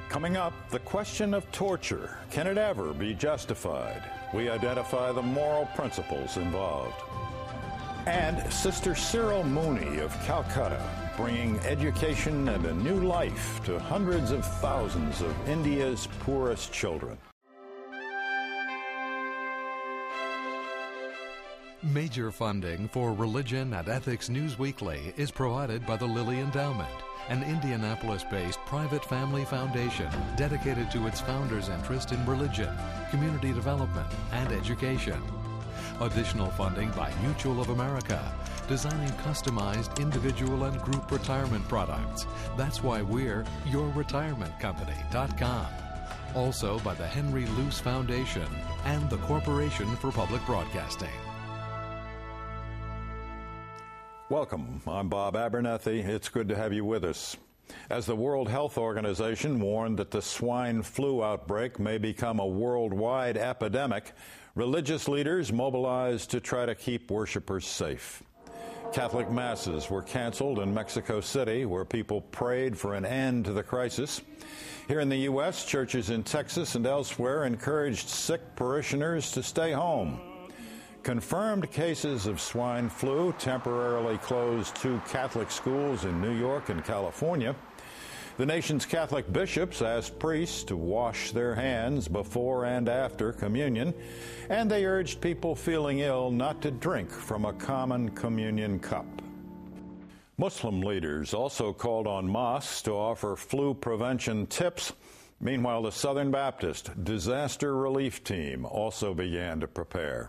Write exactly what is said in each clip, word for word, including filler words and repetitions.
Coming up, the question of torture. Can it ever be justified? We identify the moral principles involved. And Sister Cyril Mooney of Calcutta, bringing education and a new life to hundreds of thousands of India's poorest children. Major funding for Religion and Ethics News Weekly is provided by the Lilly Endowment, an Indianapolis-based private family foundation dedicated to its founders' interest in religion, community development, and education. Additional funding by Mutual of America, designing customized individual and group retirement products. That's why we're your retirement company dot com. Also by the Henry Luce Foundation and the Corporation for Public Broadcasting. Welcome. I'm Bob Abernethy. It's good to have you with us. As the World Health Organization warned that the swine flu outbreak may become a worldwide epidemic, religious leaders mobilized to try to keep worshipers safe. Catholic masses were canceled in Mexico City, where people prayed for an end to the crisis. Here in the U S, churches in Texas and elsewhere encouraged sick parishioners to stay home. Confirmed cases of swine flu temporarily closed two Catholic schools in New York and California. The nation's Catholic bishops asked priests to wash their hands before and after communion, and they urged people feeling ill not to drink from a common communion cup. Muslim leaders also called on mosques to offer flu prevention tips. Meanwhile, the Southern Baptist Disaster Relief Team also began to prepare.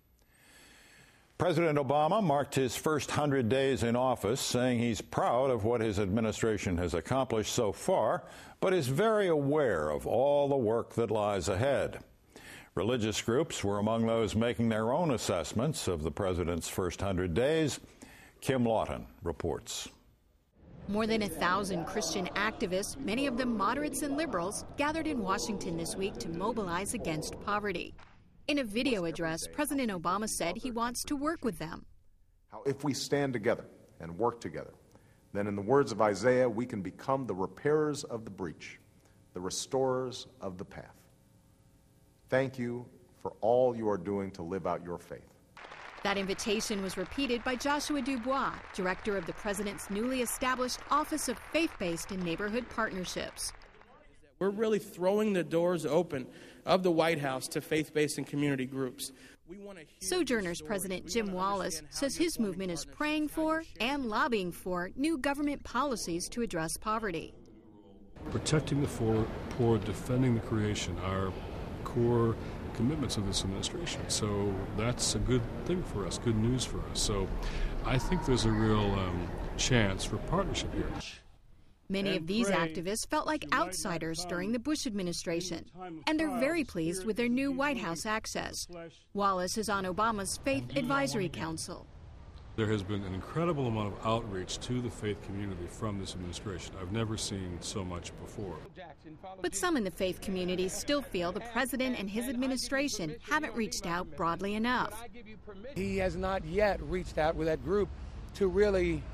President Obama marked his first hundred days in office, saying he's proud of what his administration has accomplished so far, but is very aware of all the work that lies ahead. Religious groups were among those making their own assessments of the president's first hundred days. Kim Lawton reports. More than a thousand Christian activists, many of them moderates and liberals, gathered in Washington this week to mobilize against poverty. In a video address, President Obama said he wants to work with them. If we stand together and work together, then in the words of Isaiah, we can become the repairers of the breach, the restorers of the path. Thank you for all you are doing to live out your faith. That invitation was repeated by Joshua Dubois, director of the president's newly established Office of Faith-Based and Neighborhood Partnerships. We're really throwing the doors open of the White House to faith-based and community groups. We want to Sojourners President Jim Wallace says his movement is praying for and lobbying for new government policies to address poverty. Protecting the poor, poor, defending the creation are core commitments of this administration. So that's a good thing for us, good news for us. So I think there's a real um, chance for partnership here. Many of these activists felt like outsiders during the Bush administration, and they're very pleased with their new White House access. Wallace is on Obama's Faith Advisory Council. There has been an incredible amount of outreach to the faith community from this administration. I've never seen so much before. But some in the faith community still feel the president and his administration haven't reached out broadly enough. He has not yet reached out with that group to really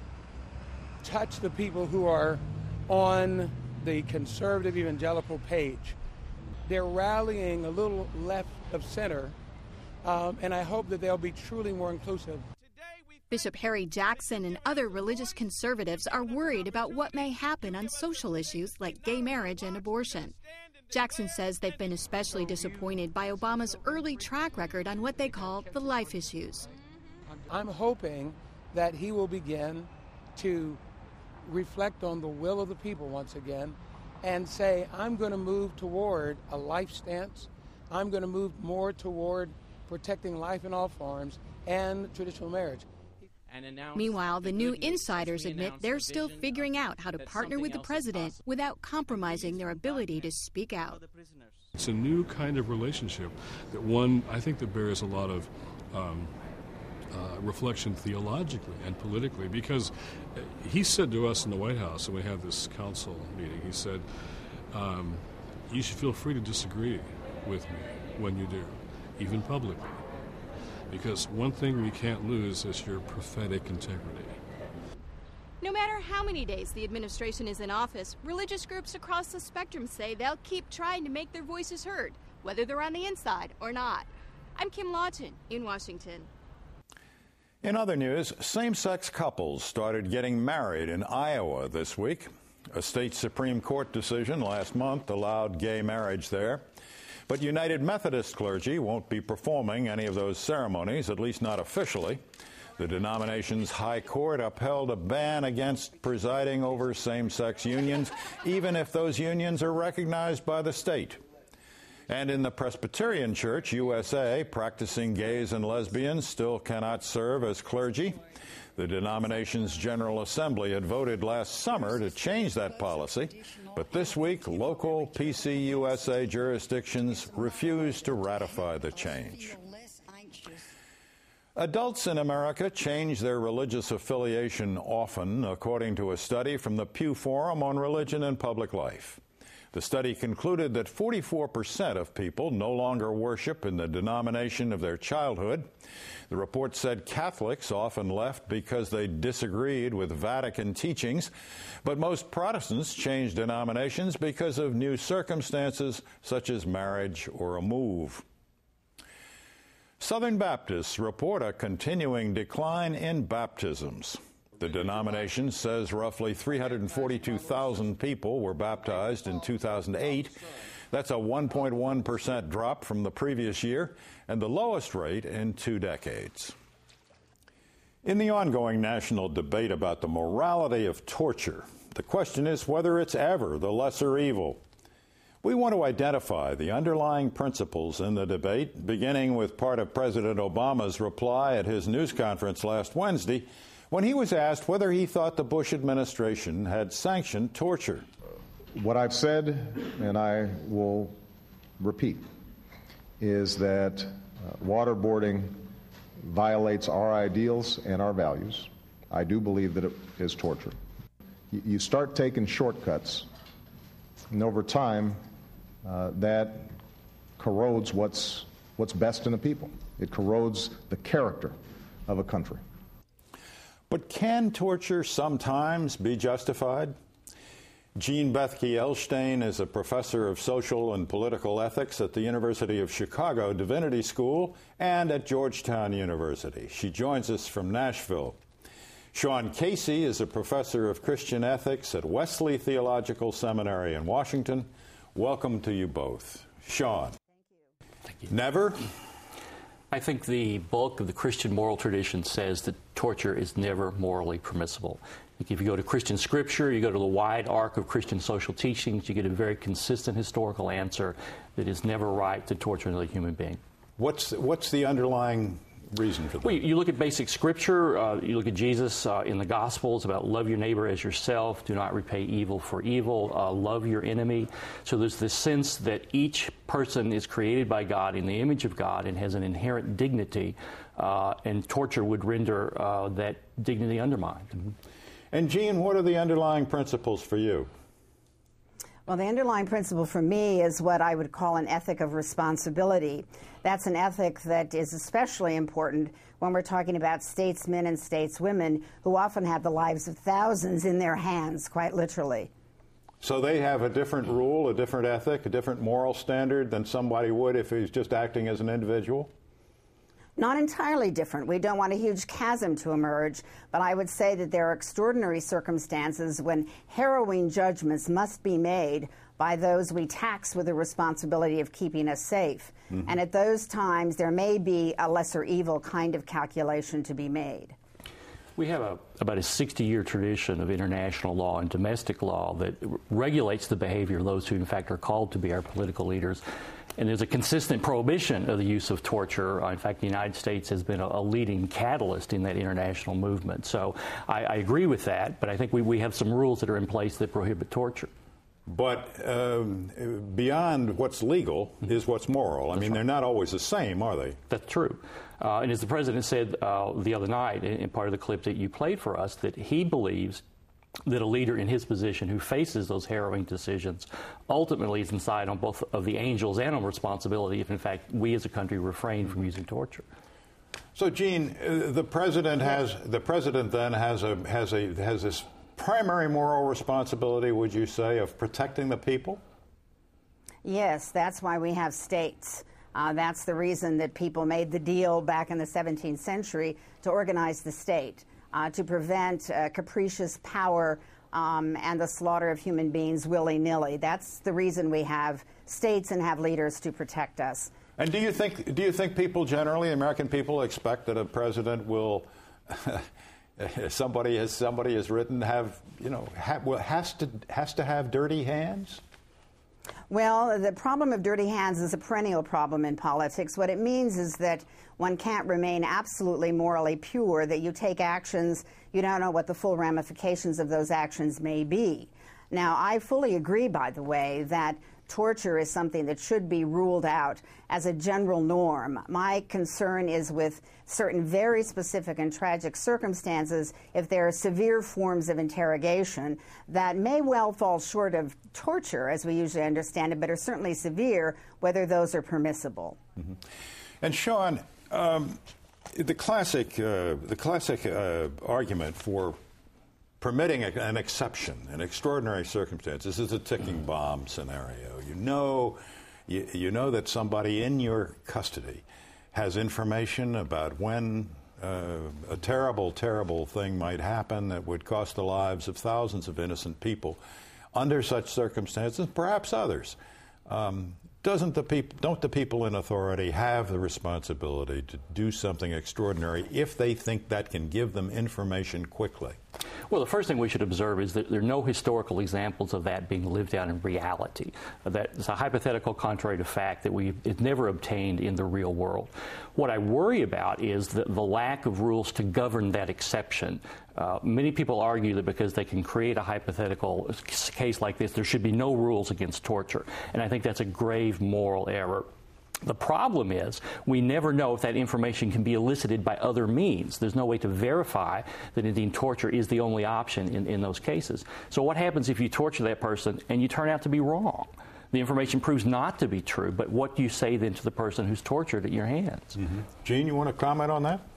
touch the people who are on the conservative evangelical page. They're rallying a little left of center, um, and I hope that they'll be truly more inclusive. Bishop Harry Jackson and other religious conservatives are worried about what may happen on social issues like gay marriage and abortion. Jackson says they've been especially disappointed by Obama's early track record on what they call the life issues. I'm hoping that he will begin to reflect on the will of the people once again and say, I'm going to move toward a life stance. I'm going to move more toward protecting life in all forms and traditional marriage. Meanwhile, the new insiders admit they're still figuring out how to partner with the president without compromising their ability to speak out. It's a new kind of relationship that one, I think, that bears a lot of um, uh, reflection theologically and politically, because he said to us in the White House, and we had this council meeting, he said, um, you should feel free to disagree with me when you do, even publicly. Because one thing we can't lose is your prophetic integrity. No matter how many days the administration is in office, religious groups across the spectrum say they'll keep trying to make their voices heard, whether they're on the inside or not. I'm Kim Lawton in Washington. In other news, same-sex couples started getting married in Iowa this week. A state Supreme Court decision last month allowed gay marriage there. But United Methodist clergy won't be performing any of those ceremonies, at least not officially. The denomination's high court upheld a ban against presiding over same-sex unions, even if those unions are recognized by the state. And in the Presbyterian Church U S A, practicing gays and lesbians still cannot serve as clergy. The denomination's General Assembly had voted last summer to change that policy, but this week local P C U S A jurisdictions refused to ratify the change. Adults in America change their religious affiliation often, according to a study from the Pew Forum on Religion and Public Life. The study concluded that forty-four percent of people no longer worship in the denomination of their childhood. The report said Catholics often left because they disagreed with Vatican teachings, but most Protestants changed denominations because of new circumstances such as marriage or a move. Southern Baptists report a continuing decline in baptisms. The denomination says roughly three hundred forty-two thousand people were baptized in two thousand eight. That's a one point one percent drop from the previous year and the lowest rate in two decades. In the ongoing national debate about the morality of torture, the question is whether it's ever the lesser evil. We want to identify the underlying principles in the debate, beginning with part of President Obama's reply at his news conference last Wednesday, when he was asked whether he thought the Bush administration had sanctioned torture. What I've said, and I will repeat, is that uh, waterboarding violates our ideals and our values. I do believe that it is torture. You, you start taking shortcuts, and over time, uh, that corrodes what's, what's best in a people. It corrodes the character of a country. But can torture sometimes be justified? Jean Bethke Elshtain is a professor of social and political ethics at the University of Chicago Divinity School and at Georgetown University. She joins us from Nashville. Sean Casey is a professor of Christian ethics at Wesley Theological Seminary in Washington. Welcome to you both. Sean. Thank you. Thank you. Never? I think the bulk of the Christian moral tradition says that torture is never morally permissible. If you go to Christian scripture, you go to the wide arc of Christian social teachings, you get a very consistent historical answer that it's never right to torture another human being. What's what's the underlying reason for that? Well, you look at basic scripture, uh, you look at Jesus uh, in the Gospels about love your neighbor as yourself, do not repay evil for evil, uh, love your enemy. So there's this sense that each person is created by God in the image of God and has an inherent dignity, uh, and torture would render uh, that dignity undermined. Mm-hmm. And Jean, what are the underlying principles for you? Well, the underlying principle for me is what I would call an ethic of responsibility. That's an ethic that is especially important when we're talking about statesmen and stateswomen who often have the lives of thousands in their hands, quite literally. So they have a different rule, a different ethic, a different moral standard than somebody would if he's just acting as an individual? Not entirely different. We don't want a huge chasm to emerge, but I would say that there are extraordinary circumstances when harrowing judgments must be made by those we tax with the responsibility of keeping us safe. Mm-hmm. And at those times, there may be a lesser evil kind of calculation to be made. We have a, about a sixty-year tradition of international law and domestic law that regulates the behavior of those who, in fact, are called to be our political leaders. And there's a consistent prohibition of the use of torture. Uh, in fact, the United States has been a, a leading catalyst in that international movement. So I, I agree with that, but I think we, we have some rules that are in place that prohibit torture. But um, beyond what's legal is what's moral. I That's mean, right. They're not always the same, are they? That's true. Uh, and as the President said uh, the other night in, in part of the clip that you played for us, that he believes that a leader in his position who faces those harrowing decisions ultimately is inside on both of the angels and on responsibility if, in fact, we as a country refrain from using torture. So, Jean, uh, the president has the president then has a has a has this primary moral responsibility, would you say, of protecting the people? Yes, that's why we have states. Uh, that's the reason that people made the deal back in the seventeenth century to organize the state, uh, to prevent uh, capricious power um, and the slaughter of human beings willy-nilly. That's the reason we have states and have leaders to protect us. And do you think do you think people generally, American people, expect that a president will, somebody as somebody has written, have you know ha, will, has to has to have dirty hands? Well, the problem of dirty hands is a perennial problem in politics. What it means is that one can't remain absolutely morally pure, that you take actions, you don't know what the full ramifications of those actions may be. Now, I fully agree, by the way, that torture is something that should be ruled out as a general norm. My concern is with certain very specific and tragic circumstances, if there are severe forms of interrogation that may well fall short of torture, as we usually understand it, but are certainly severe, whether those are permissible. Mm-hmm. And Sean, um, the classic, uh, the classic uh, argument for permitting a, an exception in extraordinary circumstances is a ticking bomb scenario. You know, you, you know that somebody in your custody has information about when uh, a terrible, terrible thing might happen that would cost the lives of thousands of innocent people. Under such circumstances, perhaps others, um, doesn't the peop- don't the people in authority have the responsibility to do something extraordinary if they think that can give them information quickly? Well, the first thing we should observe is that there are no historical examples of that being lived out in reality. That is a hypothetical contrary to fact that we it's never obtained in the real world. What I worry about is the, the lack of rules to govern that exception. Uh, many people argue that because they can create a hypothetical case like this, there should be no rules against torture. And I think that's a grave moral error. The problem is we never know if that information can be elicited by other means. There's no way to verify that indeed torture is the only option in, in those cases. So what happens if you torture that person and you turn out to be wrong? The information proves not to be true, but what do you say then to the person who's tortured at your hands? Mm-hmm. Gene, you want to comment on that?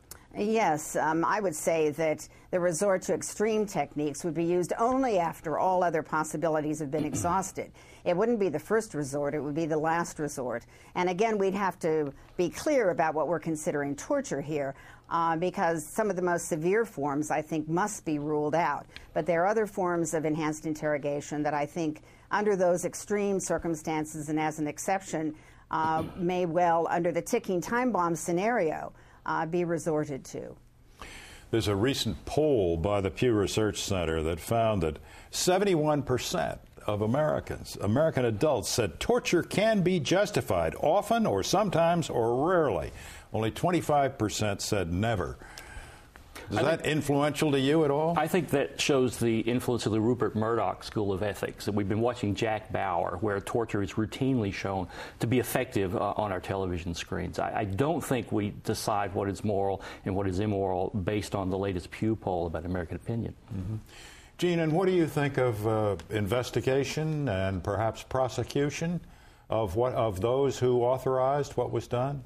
Yes, um, I would say that the resort to extreme techniques would be used only after all other possibilities have been exhausted. It wouldn't be the first resort, it would be the last resort. And again, we'd have to be clear about what we're considering torture here, uh, because some of the most severe forms, I think, must be ruled out. But there are other forms of enhanced interrogation that I think, under those extreme circumstances and as an exception, uh, may well, under the ticking time bomb scenario, Uh, be resorted to. There's a recent poll by the Pew Research Center that found that seventy-one percent of Americans, American adults, said torture can be justified often or sometimes or rarely. Only twenty-five percent said never. Is I that think, influential to you at all? I think that shows the influence of the Rupert Murdoch School of Ethics. We've been watching Jack Bauer, where torture is routinely shown to be effective uh, on our television screens. I, I don't think we decide what is moral and what is immoral based on the latest Pew poll about American opinion. Mm-hmm. Gene, and what do you think of uh, investigation and perhaps prosecution of what of those who authorized what was done?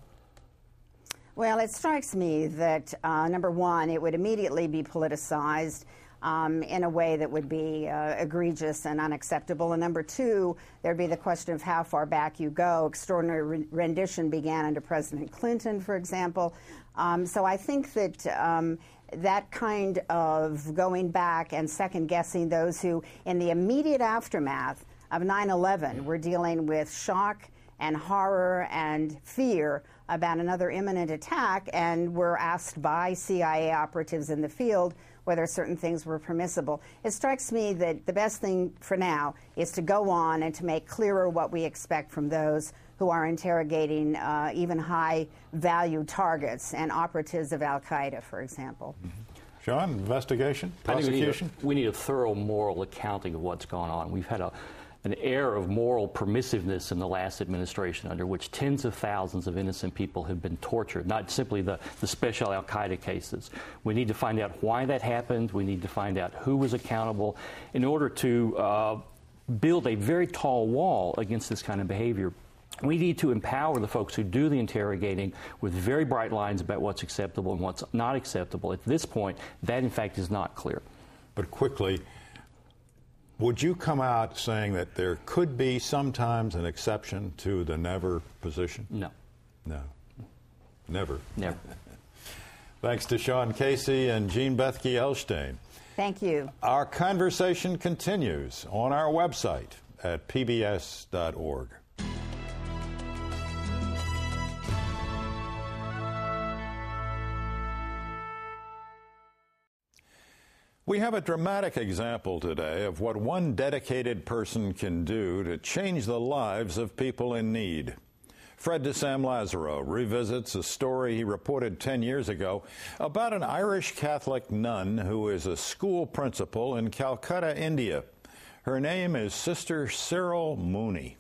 Well, it strikes me that, uh, number one, it would immediately be politicized um, in a way that would be uh, egregious and unacceptable. And number two, there'd be the question of how far back you go. Extraordinary re- rendition began under President Clinton, for example. Um, so I think that um, that kind of going back and second-guessing those who, in the immediate aftermath of nine eleven, were dealing with shock and horror and fear about another imminent attack, and were asked by C I A operatives in the field whether certain things were permissible. It strikes me that the best thing for now is to go on and to make clearer what we expect from those who are interrogating uh, even high-value targets and operatives of al-Qaeda, for example. Mm-hmm. Sean, investigation, prosecution? We need, a, we need a thorough moral accounting of what's gone on. We've had a an air of moral permissiveness in the last administration under which tens of thousands of innocent people have been tortured, not simply the, the special al-Qaeda cases. We need to find out why that happened. We need to find out who was accountable in order to uh, build a very tall wall against this kind of behavior. We need to empower the folks who do the interrogating with very bright lines about what's acceptable and what's not acceptable. At this point, that, in fact, is not clear. but quickly, would you come out saying that there could be sometimes an exception to the never position? No. No. Never. Never. Thanks to Sean Casey and Jean Bethke Elshtain. Thank you. Our conversation continues on our website at p b s dot org. We have a dramatic example today of what one dedicated person can do to change the lives of people in need. Fred de Sam Lazaro revisits a story he reported ten years ago about an Irish Catholic nun who is a school principal in Calcutta, India. Her name is Sister Cyril Mooney.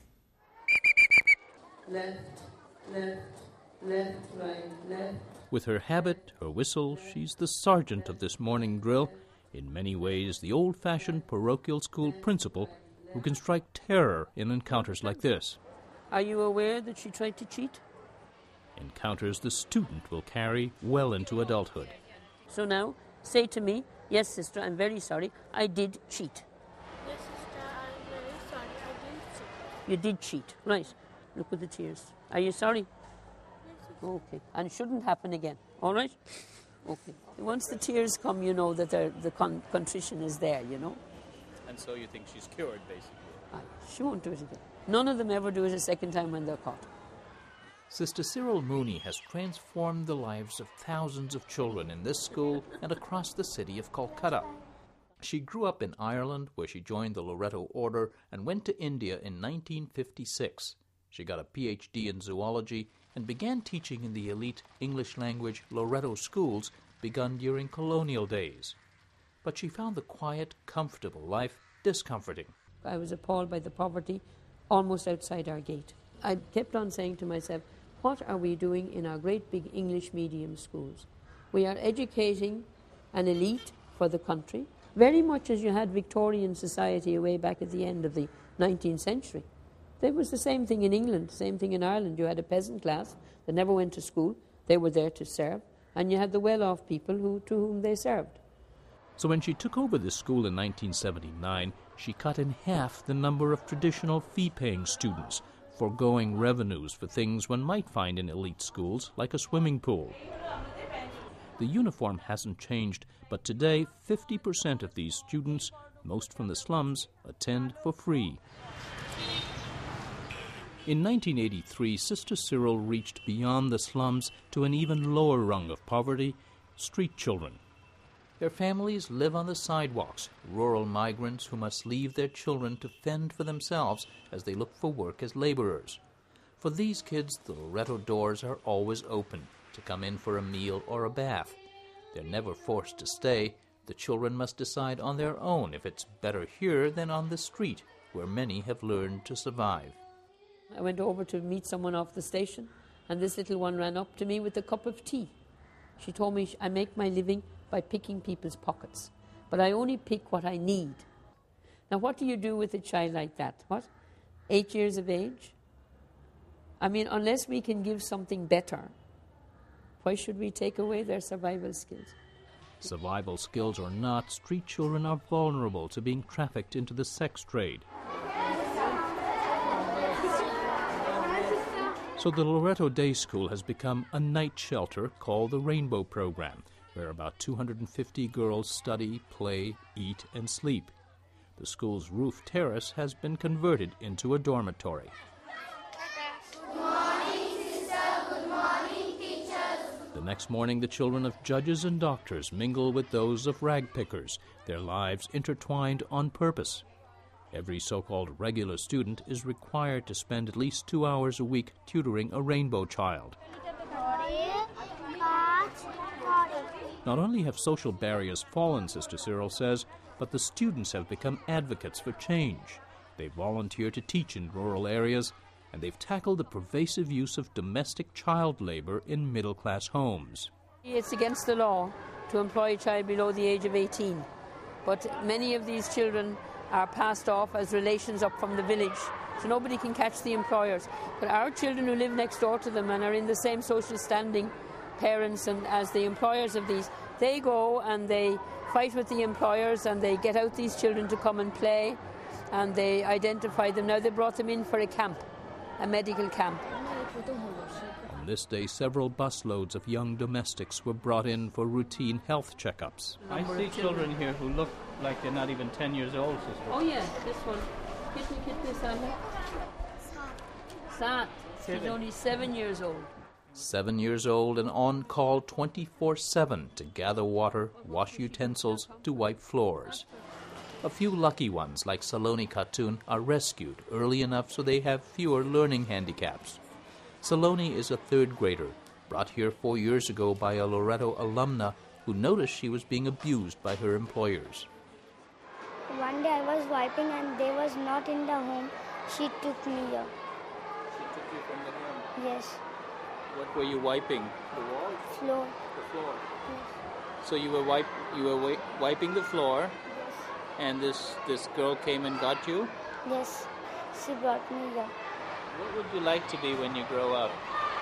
Left, left, left, right, left. With her habit, her whistle, she's the sergeant of this morning drill. In many ways, the old-fashioned parochial school principal who can strike terror in encounters like this. Are you aware that she tried to cheat? Encounters the student will carry well into adulthood. So now, say to me, yes, sister, I'm very sorry, I did cheat. Yes, sister, I'm very sorry, I did cheat. You did cheat, right. Look at the tears. Are you sorry? Yes, sister. Okay, and it shouldn't happen again, all right? Okay. Once the tears come, you know that the con- contrition is there, you know. And so you think she's cured, basically? Aye, she won't do it again. None of them ever do it a second time when they're caught. Sister Cyril Mooney has transformed the lives of thousands of children in this school and across the city of Kolkata. She grew up in Ireland, where she joined the Loreto Order and went to India in nineteen fifty-six. She got a P H D in zoology and began teaching in the elite English-language Loreto schools begun during colonial days. But she found the quiet, comfortable life discomforting. I was appalled by the poverty almost outside our gate. I kept on saying to myself, what are we doing in our great big English medium schools? We are educating an elite for the country, very much as you had Victorian society way back at the end of the nineteenth century. There was the same thing in England, same thing in Ireland. You had a peasant class that never went to school. They were there to serve. And you had the well-off people who, to whom they served. So when she took over the school in nineteen seventy-nine, she cut in half the number of traditional fee-paying students, foregoing revenues for things one might find in elite schools, like a swimming pool. The uniform hasn't changed, but today fifty percent of these students, most from the slums, attend for free. In nineteen eighty-three, Sister Cyril reached beyond the slums to an even lower rung of poverty, street children. Their families live on the sidewalks, rural migrants who must leave their children to fend for themselves as they look for work as laborers. For these kids, the Loreto doors are always open to come in for a meal or a bath. They're never forced to stay. The children must decide on their own if it's better here than on the street, where many have learned to survive. I went over to meet someone off the station, and this little one ran up to me with a cup of tea. She told me, I make my living by picking people's pockets, but I only pick what I need. Now, what do you do with a child like that? What? Eight years of age? I mean, unless we can give something better, why should we take away their survival skills? Survival skills or not, street children are vulnerable to being trafficked into the sex trade. So the Loreto Day School has become a night shelter called the Rainbow Program, where about two hundred fifty girls study, play, eat, and sleep. The school's roof terrace has been converted into a dormitory. Good morning, sister. Good morning, teachers. The next morning, the children of judges and doctors mingle with those of ragpickers, their lives intertwined on purpose. Every so-called regular student is required to spend at least two hours a week tutoring a rainbow child. Not only have social barriers fallen, Sister Cyril says, but the students have become advocates for change. They volunteer to teach in rural areas, and they've tackled the pervasive use of domestic child labor in middle-class homes. It's against the law to employ a child below the age of eighteen, but many of these children are passed off as relations up from the village, so nobody can catch the employers. But our children who live next door to them and are in the same social standing, parents and as the employers of these, they go and they fight with the employers and they get out these children to come and play and they identify them. Now they brought them in for a camp, a medical camp. On this day, several busloads of young domestics were brought in for routine health checkups. I see children here who look like they're not even ten years old, sister. Oh yeah, this one. Kitty, kitty, Sandra. Sat. He's only seven years old. Seven years old and on call twenty-four seven to gather water, wash utensils, to wipe floors. A few lucky ones, like Saloni Khatun, are rescued early enough so they have fewer learning handicaps. Saloni is a third grader, brought here four years ago by a Loreto alumna who noticed she was being abused by her employers. One day I was wiping and they was not in the home. She took me here. She took you from the home? Yes. What were you wiping? The wall? Floor. The floor. Yes. So you were wipe you were wi- wiping the floor, Yes. and this this girl came and got you? Yes. She brought me here. What would you like to be when you grow up?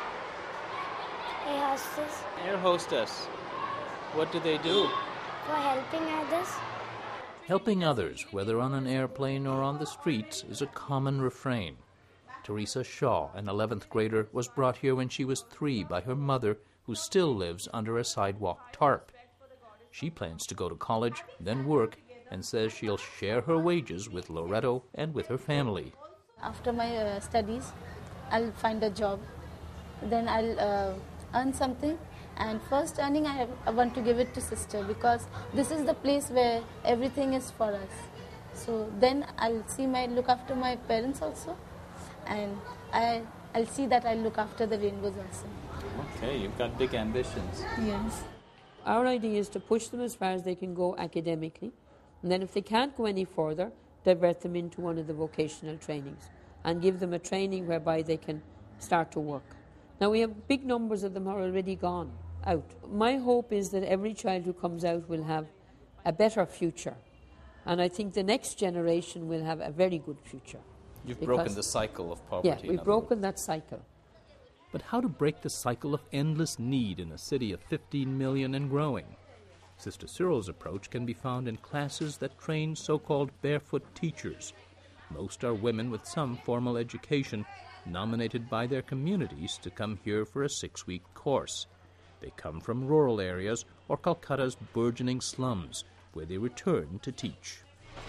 A hostess. Air hostess. What do they do? For helping others. Helping others, whether on an airplane or on the streets, is a common refrain. Teresa Shaw, an eleventh grader, was brought here when she was three by her mother, who still lives under a sidewalk tarp. She plans to go to college, then work, and says she'll share her wages with Loreto and with her family. After my uh, studies, I'll find a job. Then I'll uh, earn something. And first earning, I, have, I want to give it to sister because this is the place where everything is for us. So then I'll see my look after my parents also, and I, I'll see that I look after the rainbows also. Okay, you've got big ambitions. Yes. Our idea is to push them as far as they can go academically, and then if they can't go any further, divert them into one of the vocational trainings and give them a training whereby they can start to work. Now we have big numbers of them are already gone out. My hope is that every child who comes out will have a better future, and I think the next generation will have a very good future. You've broken the cycle of poverty. Yeah, we've broken that cycle. But how to break the cycle of endless need in a city of fifteen million and growing? Sister Cyril's approach can be found in classes that train so-called barefoot teachers. Most are women with some formal education, nominated by their communities to come here for a six-week course. They come from rural areas or Calcutta's burgeoning slums, where they return to teach.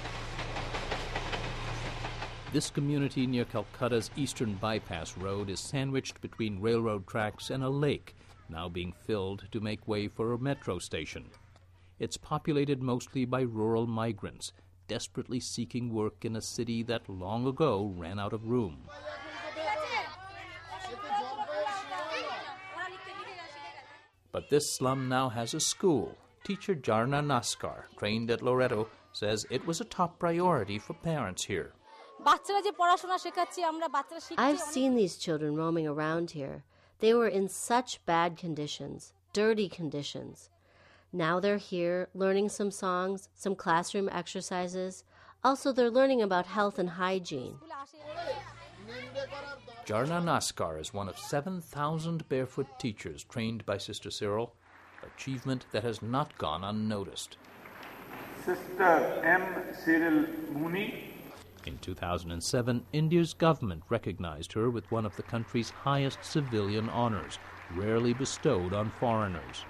This community near Calcutta's Eastern Bypass Road is sandwiched between railroad tracks and a lake, now being filled to make way for a metro station. It's populated mostly by rural migrants, desperately seeking work in a city that long ago ran out of room. But this slum now has a school. Teacher Jarna Naskar, trained at Loreto, says it was a top priority for parents here. I've seen these children roaming around here. They were in such bad conditions, dirty conditions. Now they're here learning some songs, some classroom exercises. Also, they're learning about health and hygiene. Jarna Naskar is one of seven thousand barefoot teachers trained by Sister Cyril, achievement that has not gone unnoticed. Sister M. Cyril Mooney. In two thousand seven, India's government recognized her with one of the country's highest civilian honors, rarely bestowed on foreigners.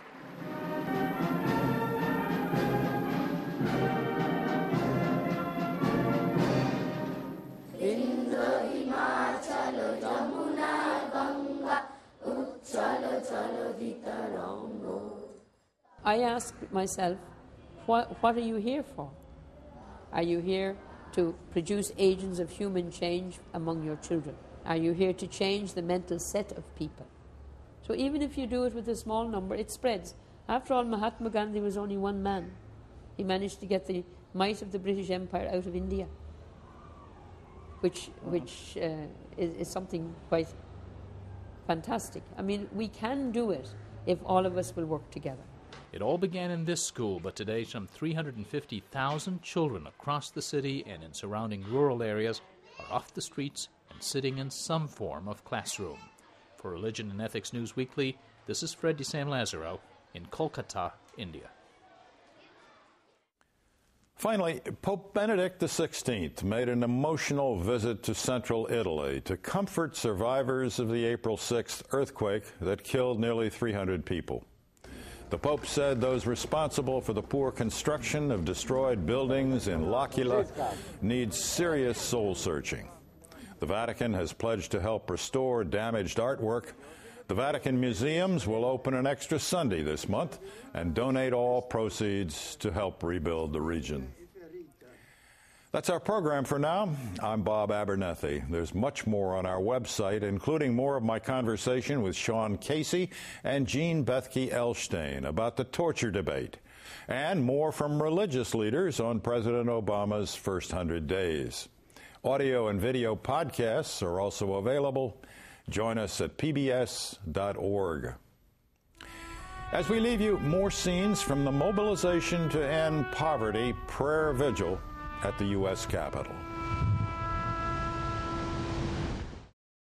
I ask myself, what, what are you here for? Are you here to produce agents of human change among your children? Are you here to change the mental set of people? So even if you do it with a small number, it spreads. After all, Mahatma Gandhi was only one man. He managed to get the might of the British Empire out of India, which, which uh, is, is something quite fantastic. I mean, we can do it if all of us will work together. It all began in this school, but today some three hundred fifty thousand children across the city and in surrounding rural areas are off the streets and sitting in some form of classroom. For Religion and Ethics News Weekly, this is Fred de Sam Lazaro in Kolkata, India. Finally, Pope Benedict the sixteenth made an emotional visit to central Italy to comfort survivors of the April sixth earthquake that killed nearly three hundred people. The Pope said those responsible for the poor construction of destroyed buildings in L'Aquila need serious soul-searching. The Vatican has pledged to help restore damaged artwork. The Vatican Museums will open an extra Sunday this month and donate all proceeds to help rebuild the region. That's our program for now. I'm Bob Abernethy. There's much more on our website, including more of my conversation with Sean Casey and Jean Bethke Elshtain about the torture debate, and more from religious leaders on President Obama's first hundred days. Audio and video podcasts are also available. Join us at P B S dot org. As we leave you, more scenes from the Mobilization to End Poverty Prayer Vigil at the U S Capitol.